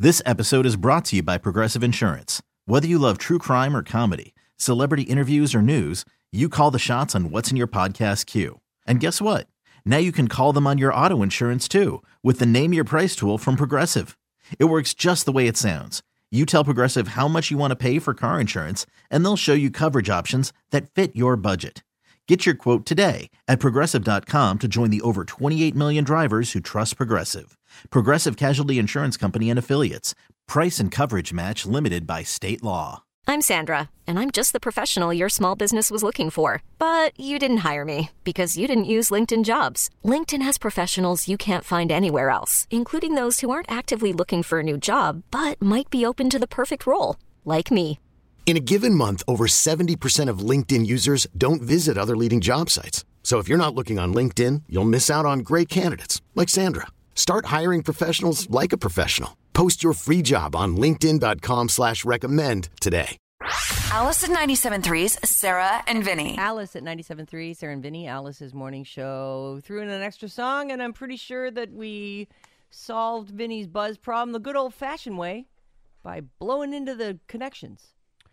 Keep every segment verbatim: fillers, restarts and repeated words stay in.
This episode is brought to you by Progressive Insurance. Whether you love true crime or comedy, celebrity interviews or news, you call the shots on what's in your podcast queue. And guess what? Now you can call them on your auto insurance too with the Name Your Price tool from Progressive. It works just the way it sounds. You tell Progressive how much you want to pay for car insurance, and they'll show you coverage options that fit your budget. Get your quote today at Progressive dot com to join the over twenty-eight million drivers who trust Progressive. Progressive Casualty Insurance Company and Affiliates. Price and coverage match limited by state law. I'm Sandra, and I'm just the professional your small business was looking for. But you didn't hire me because you didn't use LinkedIn Jobs. LinkedIn has professionals you can't find anywhere else, including those who aren't actively looking for a new job, but might be open to the perfect role, like me. In a given month, over seventy percent of LinkedIn users don't visit other leading job sites. So if you're not looking on LinkedIn, you'll miss out on great candidates like Sandra. Start hiring professionals like a professional. Post your free job on linkedin dot com slash recommend today. Alice at ninety-seven point three's Sarah and Vinny. Alice at ninety-seven point three, Sarah and Vinny, Alice's morning show. Threw in an extra song, and I'm pretty sure that we solved Vinny's buzz problem the good old-fashioned way by blowing into the connections.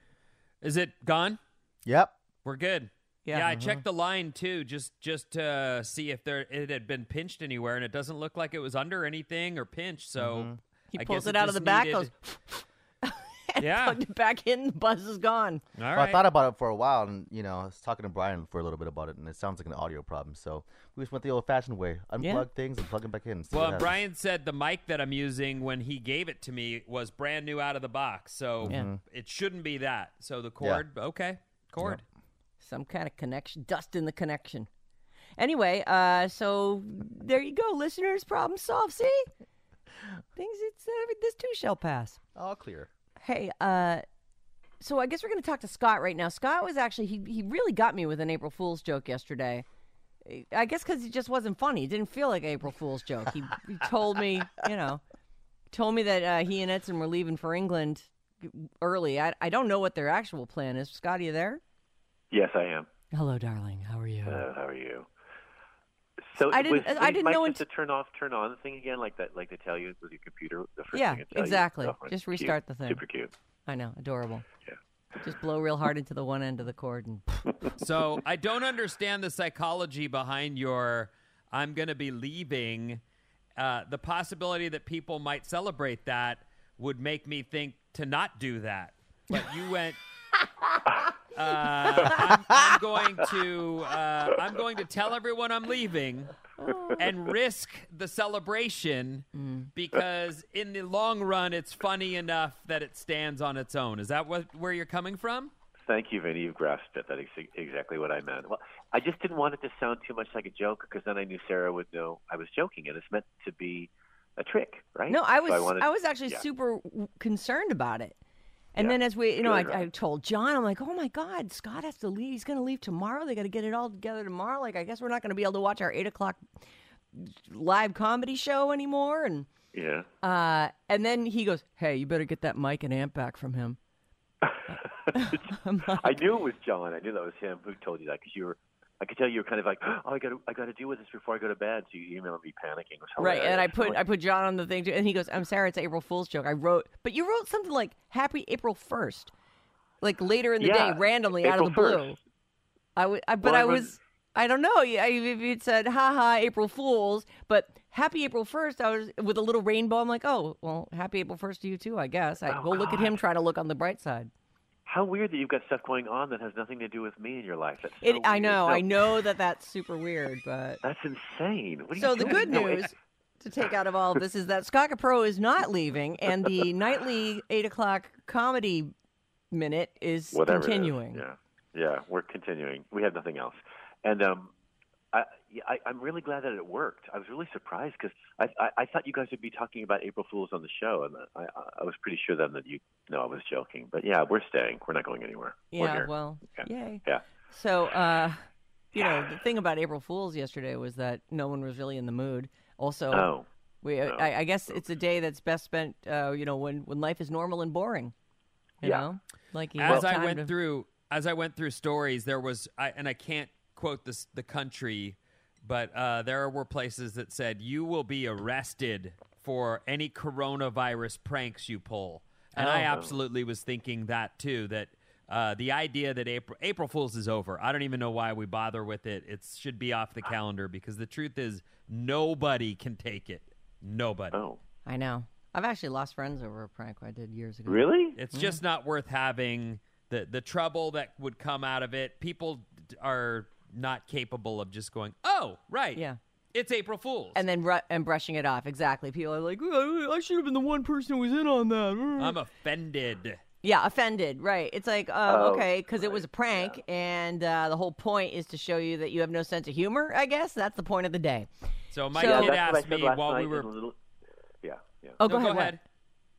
Is it gone? Yep. We're good. Yeah, yeah I uh-huh. checked the line, too, just just to see if there it had been pinched anywhere, and it doesn't look like it was under anything or pinched, so Mm-hmm. He I pulls guess it out of just the back, needed... goes, and yeah. plugged it back in, the buzz is gone. All Well, right. I thought about it for a while, and, you know, I was talking to Brian for a little bit about it, and it sounds like an audio problem, so we just went the old-fashioned way. Unplug Yeah. things and plug them back in. And see Well, what happens. Brian said the mic that I'm using when he gave it to me was brand new out of the box, so Yeah. it shouldn't be that. So the cord, okay, cord. Some kind of connection, dust in the connection. Anyway, uh, so there you go, listeners. Problem solved. See, things. It's uh, this too shall pass. All clear. Hey, uh, so I guess we're going to talk to Scott right now. Scott was actually he he really got me with an April Fool's joke yesterday. I guess because it just wasn't funny. It didn't feel like an April Fool's joke. He, he told me, you know, told me that uh, he and Edson were leaving for England early. I I don't know what their actual plan is. Scott, are you there? Yes, I am. Hello, darling. How are you? Uh, how are you? So I didn't- Was, I didn't Mike know just unt- to turn off, turn on thing again, like that, like they tell you with your computer. The first Yeah, thing it tell you? exactly. Oh, Just cute. restart the thing. Super cute. I know, adorable. Yeah. Just blow real hard into the one end of the cord and So I don't understand the psychology behind your I'm going to be leaving. Uh, the possibility that people might celebrate that would make me think to not do that. But you went, uh, I'm, I'm going to uh, I'm going to tell everyone I'm leaving and risk the celebration because in the long run, it's funny enough that it stands on its own. Is that what where you're coming from? Thank you, Vinny. You've grasped it. That's ex- exactly what I meant. Well, I just didn't want it to sound too much like a joke because then I knew Sarah would know I was joking, and it's meant to be a trick, right? No, I was So I, wanted- was actually yeah. super w- concerned about it. And Yeah. then as we, you know, Good, I, right? I told John, I'm like, oh my God, Scott has to leave. He's going to leave tomorrow. They got to get it all together tomorrow. Like, I guess we're not going to be able to watch our eight o'clock live comedy show anymore. And Yeah. uh, and then he goes, hey, you better get that mic and amp back from him. I'm like, I knew it was John. I knew that was him who told you that because you were. I could tell you were kind of like, oh, I got to, I got to deal with this before I go to bed. So you emailed me panicking. It was Right, and I hilarious. put I'm I like, put John on the thing too, and he goes, "I'm sorry, it's April Fool's joke." I wrote, but you wrote something like "Happy April first," like later in the Yeah, day, randomly out of the April blue. first. I, w- I but Well, I I was, was- I don't know. I, if it said "Ha ha, April Fools," but "Happy April first," I was with a little rainbow. I'm like, oh, well, Happy April first to you too, I guess. I Oh, go look at God. him trying to look on the bright side. How weird that you've got stuff going on that has nothing to do with me in your life. That's so It, I weird. know, No, I know that that's super weird, but That's insane. What are so you the doing? good No, news it- to take out of all of this is that Scott Capro is not leaving, and the nightly eight o'clock comedy minute is whatever it is. continuing. Yeah, yeah, we're continuing. We have nothing else, and um, I, I I'm really glad that it worked. I was really surprised because I, I I thought you guys would be talking about April Fools on the show, and I I was pretty sure then that you know I was joking. But yeah, we're staying. We're not going anywhere. We're Yeah, here. well, Yeah. yay. Yeah. So, uh, you know, the thing about April Fools yesterday was that no one was really in the mood. Also, Oh. we no. I, I guess it's a day that's best spent, uh, you know, when, when life is normal and boring. You Yeah. know, like you As have I time went to- through, as I went through stories, there was, I, and I can't quote this the country, but uh, there were places that said you will be arrested for any coronavirus pranks you pull. And Oh. I absolutely was thinking that, too, that uh, the idea that April, April Fool's is over. I don't even know why we bother with it. It should be off the calendar because the truth is nobody can take it. Nobody. Oh, I know. I've actually lost friends over a prank I did years ago. really? It's just not worth having the, the trouble that would come out of it. People d- are not capable of just going, oh, right. Yeah. It's April Fool's. And then ru- and brushing it off. Exactly. People are like, oh, I should have been the one person who was in on that. I'm offended. Yeah, offended, right. It's like, uh, Oh, okay, because it was a prank, and uh, the whole point is to show you that you have no sense of humor, I guess. That's the point of the day. So my So- kid That's what I asked said me last while night we were... in a little, yeah, yeah. Oh, No, go ahead. what? ahead.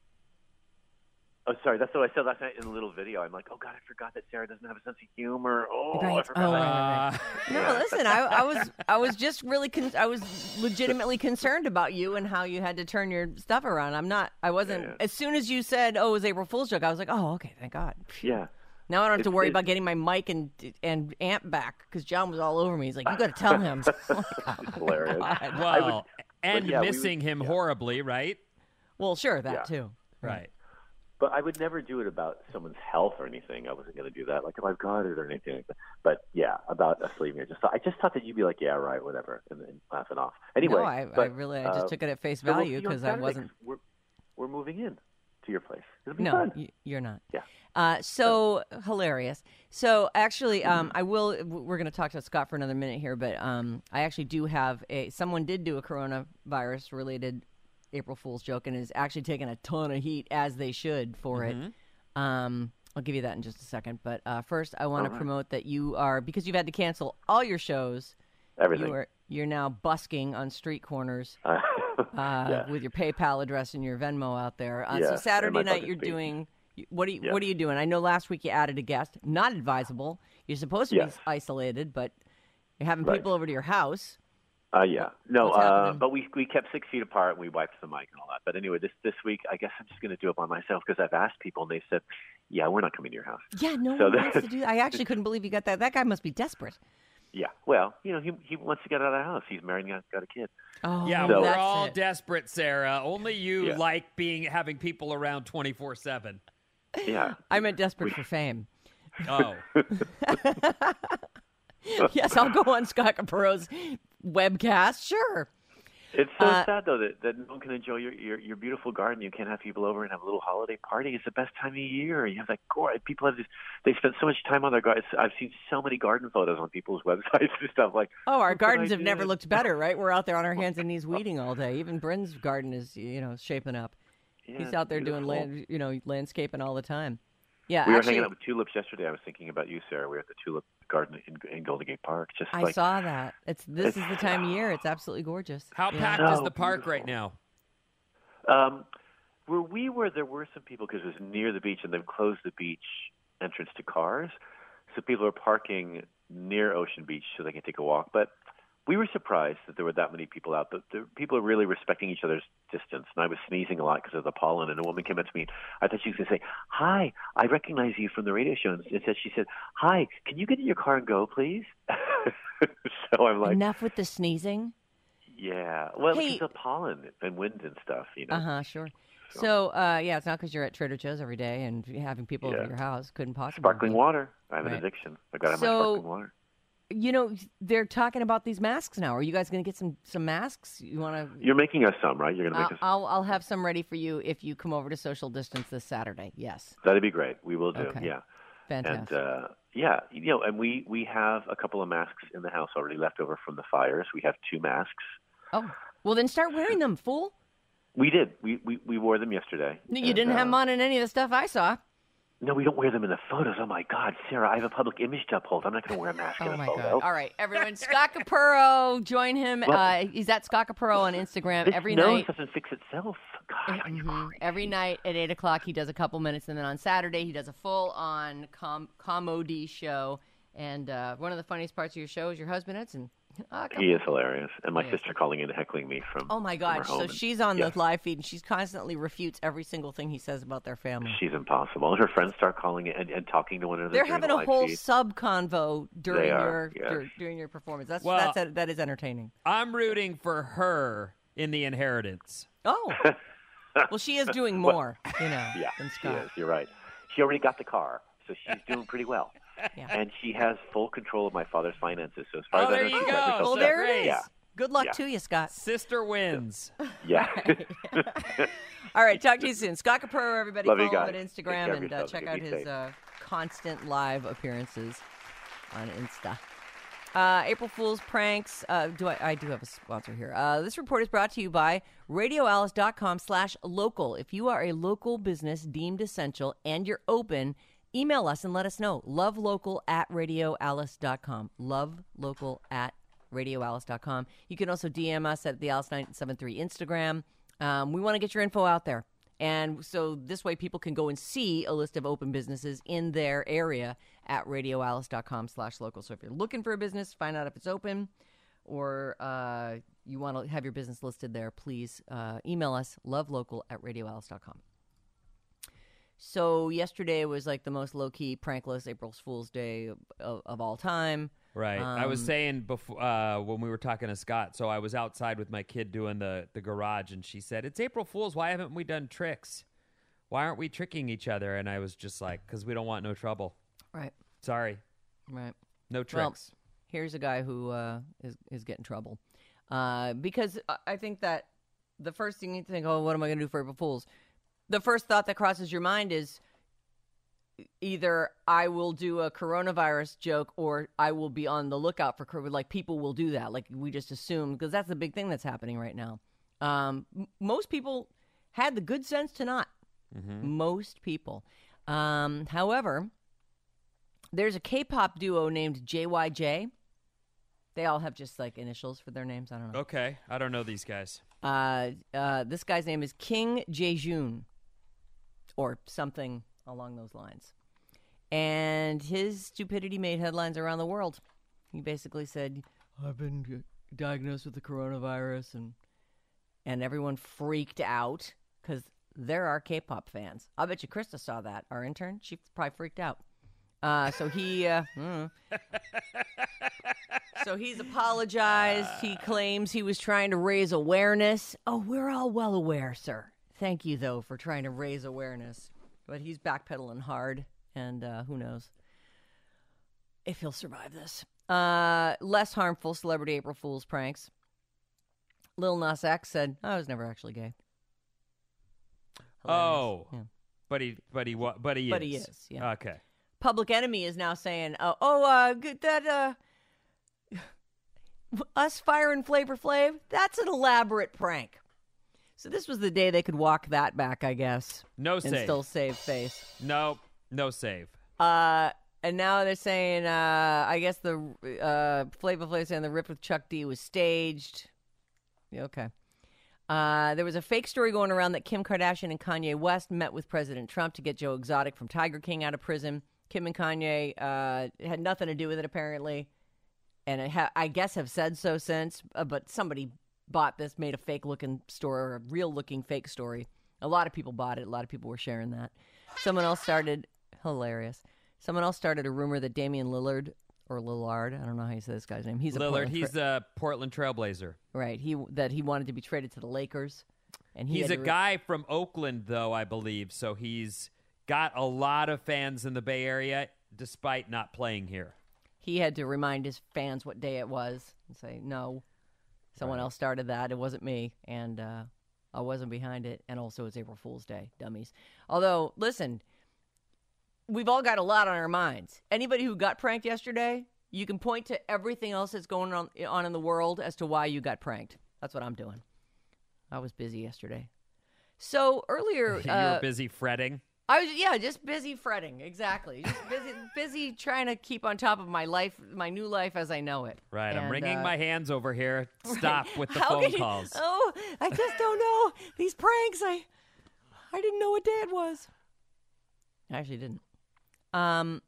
Oh, sorry. That's what I said last night in a little video. I'm like, oh God, I forgot that Sarah doesn't have a sense of humor. Oh, I Right. forgot. Oh, that. right, right, Uh, right. No, listen, I, I was I was just really, con- I was legitimately concerned about you and how you had to turn your stuff around. I'm not, I wasn't, Yeah, yeah. as soon as you said, oh, it was April Fool's joke, I was like, oh, okay, thank God. Yeah. Now I don't have to It's- worry it's- about getting my mic and and amp back because John was all over me. He's like, you got to tell him. It's hilarious. God. well, and yeah, we would- missing him yeah. horribly, right? Well, sure, that Yeah. too. Right. But I would never do it about someone's health or anything. I wasn't going to do that, like if I've got it or anything like that. But yeah, about us leaving. I just thought, I just thought that you'd be like, yeah, right, whatever, and then laughing off. Anyway, No, I, I but, really, I just uh, took it at face so we'll value see you on because I Saturday, wasn't. 'cause We're, we're moving in to your place. It'll be No, fun. y- you're not. Yeah. Uh, so hilarious. So actually, um, I will. We're going to talk to Scott for another minute here, but um, I actually do have a. Someone did do a coronavirus related April Fool's joke and is actually taking a ton of heat, as they should, for Mm-hmm. it. Um, I'll give you that in just a second. But uh, first, I want to All right. promote that you are, because you've had to cancel all your shows. Everything. You are you're now busking on street corners Uh, uh, yeah. with your PayPal address and your Venmo out there. Uh, Yeah, so and Saturday my night bucket you're speech. doing. What are you Yeah. What are you doing? I know last week you added a guest. Not advisable. You're supposed to Yes. be isolated, but you're having Right. people over to your house. Uh, yeah. No, What's uh, happening? but we we kept six feet apart and we wiped the mic and all that. But anyway, this this week, I guess I'm just going to do it by myself because I've asked people and they said, yeah, we're not coming to your house. Yeah, no So one that- wants to do. I actually couldn't believe you got that. That guy must be desperate. Yeah. Well, you know, he he wants to get out of the house. He's married and got, got a kid. Oh, Yeah, So- we're that's all it. desperate, Sarah. Only you Yeah. like being having people around twenty-four seven. Yeah. I meant desperate for fame. Oh. Yes, I'll go on Scott Capero's webcast. Sure. It's so Uh, sad though that, that no one can enjoy your, your your beautiful garden. You can't have people over and have a little holiday party. It's the best time of year. You have that gore. People have this. They spend so much time on their gardens. I've seen so many garden photos on people's websites and stuff like. Oh, our "Look what gardens I have never did." looked better, right? We're out there on our hands and knees weeding all day. Even Bryn's garden is, you know, shaping up. Yeah, He's it's out there doing beautiful. land, you know, landscaping all the time. Yeah, We were actually, hanging out with tulips yesterday. I was thinking about you, Sarah. We were at the tulip garden in, in Golden Gate Park. Just I like saw that. It's this It's- is the time of year. It's absolutely gorgeous. How Yeah. packed is So the park beautiful. right now? Um, where we were, there were some people because it was near the beach, and they've closed the beach entrance to cars, so people are parking near Ocean Beach so they can take a walk. But we were surprised that there were that many people out. But the, people are really respecting each other's distance. And I was sneezing a lot because of the pollen. And a woman came up to me. I thought she was going to say, "Hi, I recognize you from the radio show." And instead, she said, "Hi, can you get in your car and go, please?" So I'm like, Enough with the sneezing. "Yeah, well, Hey- it's the pollen and wind and stuff, you know." Uh huh. Sure. So, uh, yeah, it's not because you're at Trader Joe's every day and having people over Yeah. your house. Couldn't possibly. Sparkling be. water. I have Right. an addiction. I got to have my So- sparkling water. You know, they're talking about these masks now. Are you guys going to get some some masks? You want to? You're making us some, right? You're going to make I'll, us. I'll I'll have some ready for you if you come over to social distance this Saturday. Yes. That'd be great. We will do. Okay. Yeah. Fantastic. And uh, yeah, you know, and we we have a couple of masks in the house already left over from the fires. We have two masks. Oh, well, then start wearing them, fool. We did. We we, we wore them yesterday. You And, didn't have them uh, on in any of the stuff I saw. No, we don't wear them in the photos. Oh my God, Sarah, I have a public image to uphold. I'm not going to wear a mask in Oh a my photo. God! All right, everyone. Scott Capurro, join him. What? Uh, he's at Scott Capurro on Instagram This every nose night. doesn't fix itself. God, are you Mhm. crazy? Every night at eight o'clock, he does a couple minutes, and then on Saturday he does a full-on com- comedy show. And uh, one of the funniest parts of your show is your husband Edson. Uh, come- He is hilarious. And my Yes. sister calling in and heckling me from. Oh my from her gosh! home. So And- she's on yeah. the live feed, and she's constantly refutes every single thing he says about their family. She's impossible. And her friends start calling in and, and talking to one another. They're during having the a live whole feed. sub convo during They your are, yes. dur- during your performance. That's Well- that's that is entertaining. I'm rooting for her in the inheritance. Oh. Well, she is doing more, you know, Yeah, than she Scott. is. You're right. She already got the car, so she's doing pretty well. Yeah. And she has full control of my father's finances. So as far Oh, as I there know, you she's go. got herself Well, set. there it is. Yeah. Good luck Yeah. to you, Scott. Sister wins. Yeah. All right, talk to you soon. Scott Capurro, everybody. Love you follow him guys. on Take care Instagram of and uh, yourselves. check Be out his safe. uh, constant live appearances on Insta. Uh, April Fool's pranks. Uh, do I, I do have a sponsor here. Uh, this report is brought to you by radioalice.com slash local. If you are a local business deemed essential and you're open, email us and let us know. Lovelocal at radioalice.com. Lovelocal at radioalice.com. You can also D M us at the Alice nine seven three Instagram. Um, we want to get your info out there. And so this way people can go and see a list of open businesses in their area at radioalice.com slash local. So if you're looking for a business, find out if it's open or uh, you want to have your business listed there, please uh, email us, lovelocal at radioalice.com. So yesterday was like the most low-key, prankless April Fool's Day of, of, of all time. Right. I was Um, saying before uh, when we were talking to Scott, so I was outside with my kid doing the, the garage, and she said, it's April Fool's. Why haven't we done tricks? Why aren't we tricking each other? And I was just like, because we don't want no trouble. Right, Sorry. right. No Well, tricks. here's a guy who uh, is is getting trouble uh, because I- I think that the first thing you think, oh, what am I going to do for April Fools? The first thought that crosses your mind is either I will do a coronavirus joke or I will be on the lookout for COVID. Like people will do that. Like we just assume because that's the big thing that's happening right now. Um, m- most people had the good sense to not. Most people. Um, however, there's a K-pop duo named J Y J. They all have just like initials for their names. I don't know. Okay. I don't know these guys. Uh, uh, this guy's name is King Jae-joon or something along those lines. And his stupidity made headlines around the world. He basically said, I've been diagnosed with the coronavirus, and and everyone freaked out because there are K-pop fans. I bet you Krista saw that. Our intern, she probably freaked out. Uh, so he, uh, mm. so he's apologized. He claims he was trying to raise awareness. Oh, we're all well aware, sir. Thank you, though, for trying to raise awareness. But he's backpedaling hard, and uh, who knows if he'll survive this. Uh, less harmful celebrity April Fool's pranks. Lil Nas X said, I was never actually gay. Hilarious. Oh. Yeah. But he, but he, wa- but he But is. he is, yeah. Okay. Public Enemy is now saying, oh, oh uh, good, that, uh, us firing Flavor Flav, that's an elaborate prank. So this was the day they could walk that back, I guess. No and save. still save face. No, no save. Uh, and now they're saying, uh, I guess the uh, Flavor Flav saying the rip with Chuck D was staged. Yeah, okay. Uh, there was a fake story going around that Kim Kardashian and Kanye West met with President Trump to get Joe Exotic from Tiger King out of prison. Kim and Kanye uh, had nothing to do with it, apparently. And I, ha- I guess have said so since. Uh, but somebody bought this, made a fake-looking story, or a real-looking fake story. A lot of people bought it. A lot of people were sharing that. Someone else started, hilarious. Someone else started a rumor that Damian Lillard, or Lillard, I don't know how you say this guy's name. He's a Lillard, Portland he's tra- a Portland Trailblazer. right. He that he wanted to be traded to the Lakers, and he He's had a to re- guy from Oakland, though, I believe. So he's got a lot of fans in the Bay Area, despite not playing here. He had to remind his fans what day it was and say, no, someone Right. else started that. It wasn't me, and uh, I wasn't behind it. And also, it's April Fool's Day, dummies. Although, listen, we've all got a lot on our minds. Anybody who got pranked yesterday, you can point to everything else that's going on, on in the world as to why you got pranked. That's what I'm doing. I was busy yesterday. So earlier, you uh, were busy fretting. I was, yeah, just busy fretting. Exactly. Just busy, busy trying to keep on top of my life, my new life as I know it. Right, I'm And, wringing uh, my hands over here. Stop with the How phone can you- calls. Oh, I just don't know. These pranks, I I didn't know what day it was. I actually didn't. Um,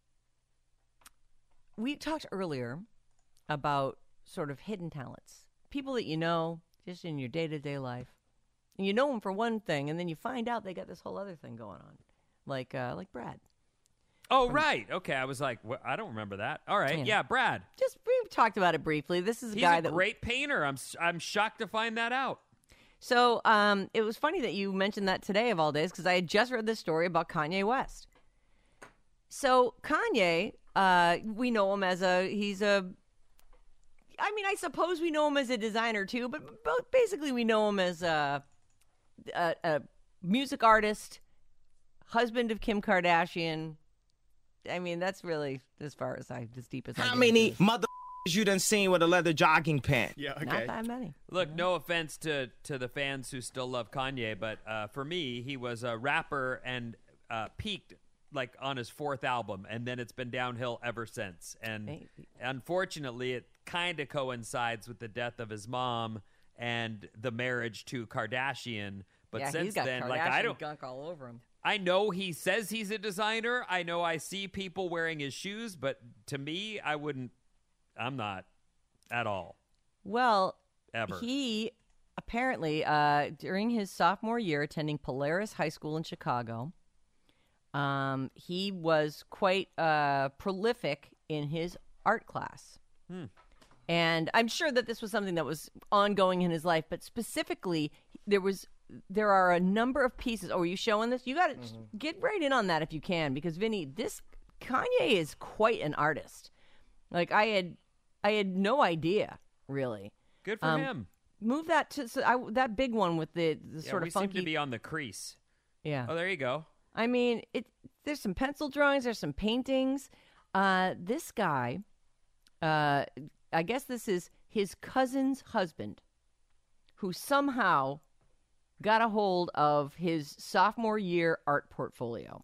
we talked earlier about sort of hidden talents. People that you know just in your day-to-day life. And you know them for one thing, and then you find out they got this whole other thing going on. Like uh, like Brad. Oh, right. Okay, I was like, well, I don't remember that. All right, Yeah. yeah, Brad. Just we talked about it briefly. This is a He's guy a that great painter. I'm I'm shocked to find that out. So um, it was funny that you mentioned that today of all days because I had just read this story about Kanye West. So Kanye, uh, we know him as a, he's a, I mean, I suppose we know him as a designer too, but, but basically we know him as a, a, a music artist, husband of Kim Kardashian. I mean, that's really as far as I, as deep as I How get many into this. mother you done seen with a leather jogging pant? Yeah, okay. Not that many. Look, no offense to, to the fans who still love Kanye, but uh, for me, he was a rapper and uh, peaked like on his fourth album, and then it's been downhill ever since. And Hey. unfortunately, it kind of coincides with the death of his mom and the marriage to Kardashian. But yeah, since he's got then, Kardashian like I don't, gunk all over him. I know he says he's a designer. I know I see people wearing his shoes, but to me, I wouldn't. I'm not at all. Well, Ever. he apparently, uh, during his sophomore year attending Polaris High School in Chicago, um, he was quite uh, prolific in his art class. Hmm. And I'm sure that this was something that was ongoing in his life, but specifically, there was there are a number of pieces. Oh, are you showing this? You got to Mm-hmm. get right in on that if you can, because Vinny, this Kanye is quite an artist. Like I had, I had no idea really. Good for Um, him. Move that to so I, that big one with the, the Yeah, sort we of funky. seem to be on the crease. yeah. Oh, there you go. I mean, it. There's some pencil drawings. There's some paintings. Uh, this guy, uh, I guess this is his cousin's husband, who somehow got a hold of his sophomore year art portfolio,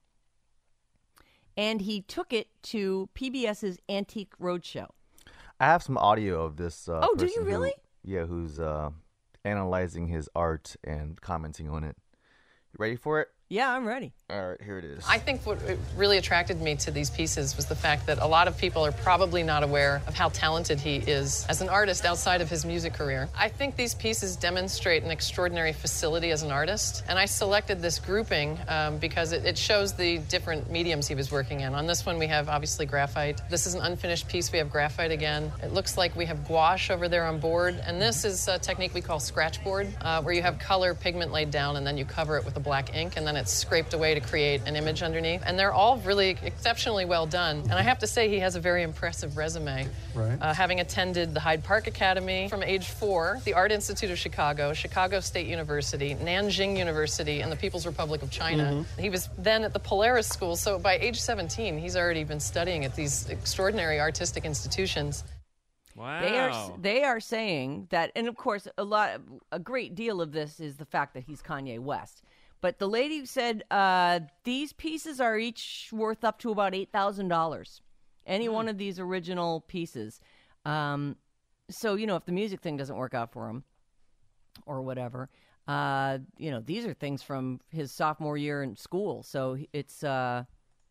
and he took it to P B S's Antique Roadshow. I have some audio of this. Uh, Oh, do you person who- really? yeah, who's uh, analyzing his art and commenting on it. You ready for it? Yeah, I'm ready. All right, here it is. I think what really attracted me to these pieces was the fact that a lot of people are probably not aware of how talented he is as an artist outside of his music career. I think these pieces demonstrate an extraordinary facility as an artist, and I selected this grouping um, because it, it shows the different mediums he was working in. On this one, we have obviously graphite. This is an unfinished piece. We have graphite again. It looks like we have gouache over there on board, and this is a technique we call scratchboard, uh, where you have color pigment laid down, and then you cover it with a black ink, and then it's scraped away to create an image underneath. And they're all really exceptionally well done. And I have to say, he has a very impressive resume. Right. Uh, having attended the Hyde Park Academy from age four, the Art Institute of Chicago, Chicago State University, Nanjing University, and the People's Republic of China. Mm-hmm. He was then at the Polaris School, so by age seventeen, he's already been studying at these extraordinary artistic institutions. Wow. They are they are saying that, and of course, a lot, a great deal of this is the fact that he's Kanye West. But the lady said uh, these pieces are each worth up to about eight thousand dollars. Any one of these original pieces. Um, so you know, if the music thing doesn't work out for him, or whatever, uh, you know, these are things from his sophomore year in school. So it's, uh,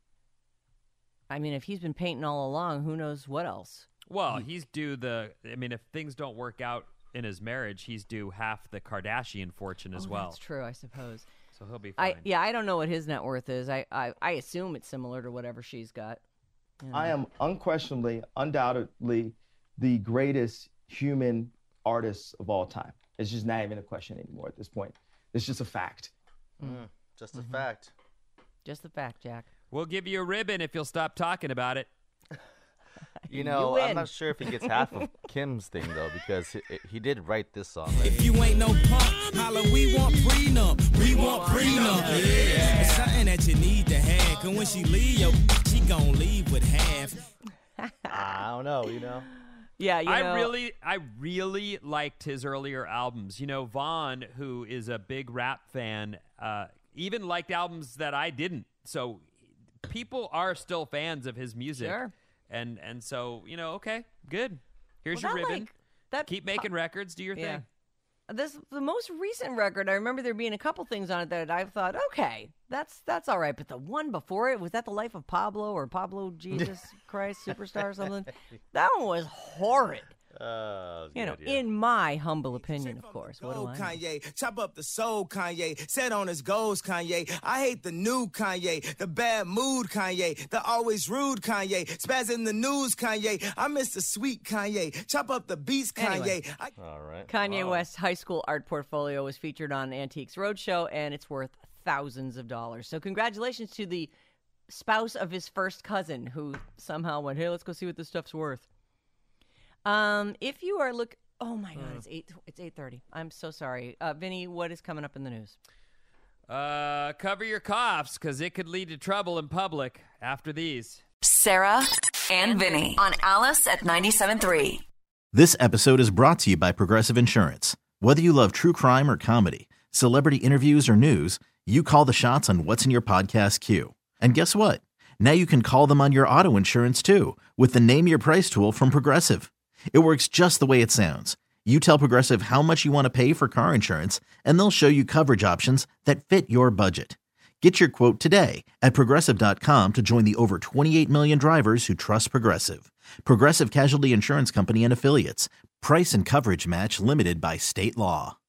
I mean, if he's been painting all along, who knows what else? Well, he's due the. I mean, if things don't work out in his marriage, he's due half the Kardashian fortune as Oh, well. That's true, I suppose. So he'll be fine. I yeah, I don't know what his net worth is. I, I, I assume it's similar to whatever she's got. You know. I am unquestionably, undoubtedly, the greatest human artist of all time. It's just not even a question anymore at this point. It's just a fact. Mm, just a Mm-hmm. fact. Just the fact, Jack. We'll give you a ribbon if you'll stop talking about it. You know, You I'm win. not sure if he gets half of Kim's thing though, because he, he did write this song. Right? If you ain't no punk, holla, we want prenup. We want prenup. Yeah. It's something that you need to have. Cause when she leave, yo, she gon' leave with half. I don't know, you know. Yeah, you know, I really, I really liked his earlier albums. You know, Vaughn, who is a big rap fan, uh, even liked albums that I didn't. So people are still fans of his music. Sure. And and so, you know, okay, good. Here's Well, your that, ribbon. like, that Keep making records. Do your Yeah. thing. This the most recent record. I remember there being a couple things on it that I thought, okay, that's that's all right. But the one before it, was that The Life of Pablo or Pablo Jesus Christ Superstar or something? That one was horrid. Uh, You know, good, yeah. in my humble opinion, of course. What do Gold, I know? Kanye, chop up the soul, Kanye. Set on his goals, Kanye. I hate the new Kanye, the bad mood, Kanye, the always rude Kanye. Spaz in the news, Kanye. I miss the sweet Kanye. Chop up the beats, Kanye. Anyway. I- All right. Kanye Wow. West's high school art portfolio was featured on Antiques Roadshow, and it's worth thousands of dollars. So congratulations to the spouse of his first cousin who somehow went, hey, let's go see what this stuff's worth. Um, if you are look, oh my God, it's eight, it's eight thirty. I'm so sorry, uh, Vinny. What is coming up in the news? Uh, cover your coughs, because it could lead to trouble in public after these. Sarah and Vinny on Alice at ninety-seven point three. This episode is brought to you by Progressive Insurance. Whether you love true crime or comedy, celebrity interviews or news, you call the shots on what's in your podcast queue. And guess what? Now you can call them on your auto insurance too with the Name Your Price tool from Progressive. It works just the way it sounds. You tell Progressive how much you want to pay for car insurance, and they'll show you coverage options that fit your budget. Get your quote today at Progressive dot com to join the over twenty-eight million drivers who trust Progressive. Progressive Casualty Insurance Company and Affiliates. Price and coverage match limited by state law.